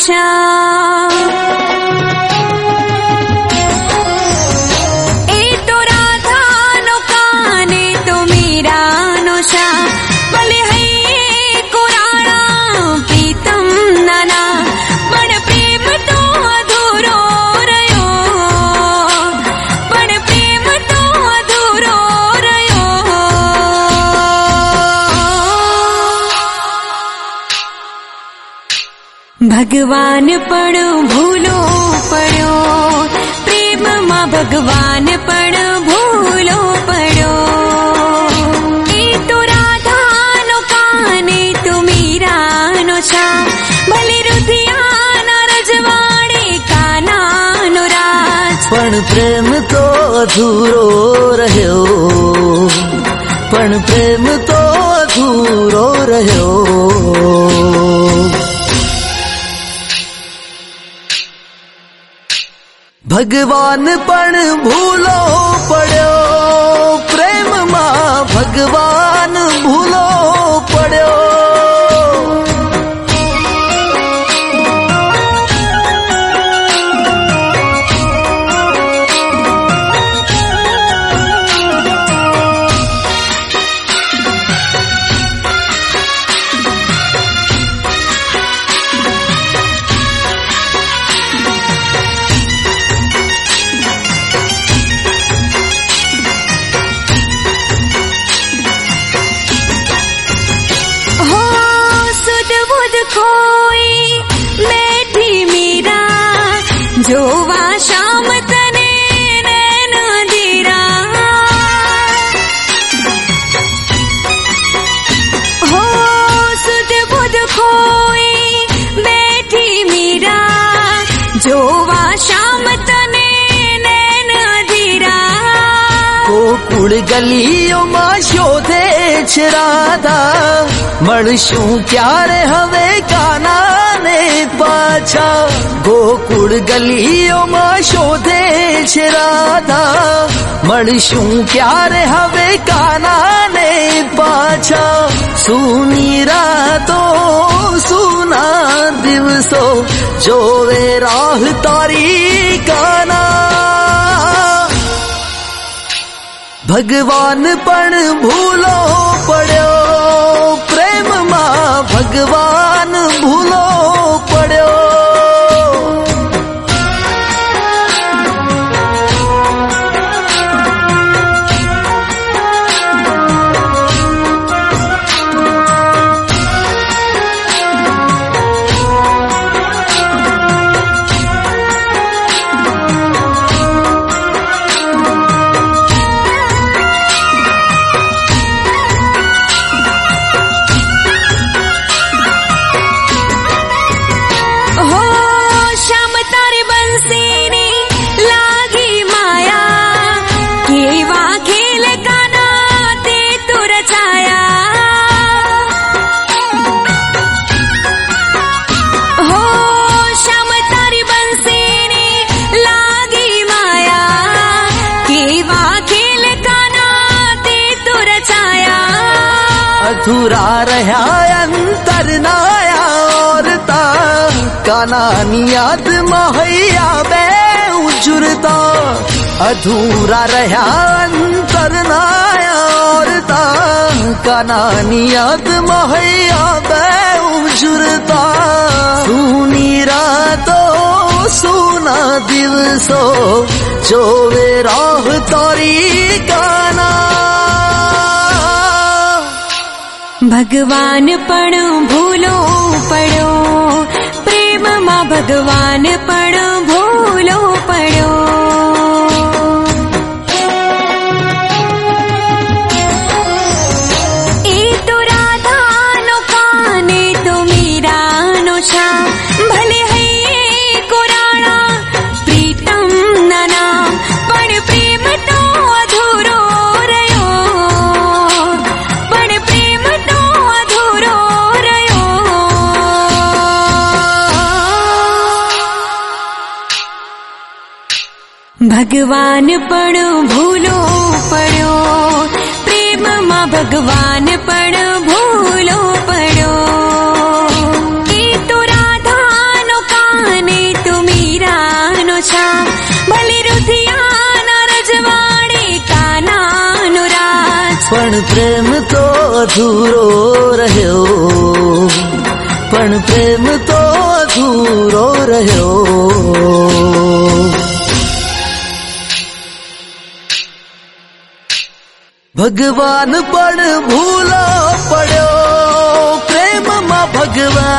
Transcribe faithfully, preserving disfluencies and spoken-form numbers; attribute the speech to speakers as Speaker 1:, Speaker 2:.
Speaker 1: श्याम। ए तो राधा नो काने तो मीरा नो श्याम, भले है कुराना प्रीतम नाना, पण प्रेम तो अधूरो रह्यो, पण प्रेम तो अधूरो रह्यो। भगवान पण भूलो पड्यो, प्रेम मां भगवान पण भूलो पड्यो। ए तो राधा नो काने तो मीरा नो श्याम, भले रुधिया ना रजवाड़े काना नो राज,
Speaker 2: पण प्रेम तो अधूरो रह्यो, पण प्रेम तो अधूरो रह्यो। भगवान पण भूलो पड्यो, प्रेम मां भगवान भूलो पड्यो।
Speaker 1: खोई बैठी मीरा, जोवा शाम तने नैन दीरा। हो सुध बुध खोई बैठी मीरा, जोवा शाम तने नैन दीरा।
Speaker 2: गोकुळ गलियों मां शोधे छे राधा, મળશું ક્યારે હવે કાનાને પાછા। ગોકુળ ગલીઓમાં શોધે છે રાધા, મળશું ક્યારે હવે કાનાને પાછા। સૂની રાતો સૂના દિવસો જોવે રાહ તારી કાના। ભગવાન પણ ભૂલો પડ્યો, प्रेम मां भगवान भूलो पड्यो। अधूरा रह्या अंतर नाया औरता, कानानी याद महैया बे उजुरता। अधूरा रह्या अंतर नाया औरता, कानानी याद महैया बे उजुरता। सूनी रातो सूना दिवसो जोवे राह तारी काना।
Speaker 1: भगवान पण भूलो पड्यो, प्रेम मां भगवान पण भूलो पड्यो। ए तो राधा नो काने तो मीरा नो श्याम, भले है कुराना प्रीतम नाना, पण प्रेम तो अधूरो रह्यो, पण प्रेम तो अधूरो रह्यो। भगवान पण भूलो पड्यो, प्रेम मां भगवान पण भूलो पड्यो। ए तो राधा नो का
Speaker 2: અધૂરો રહ્યો, પણ પ્રેમ તો અધૂરો રહ્યો. ભગવાન પણ ભૂલો પડ્યો, પ્રેમમાં ભગવાન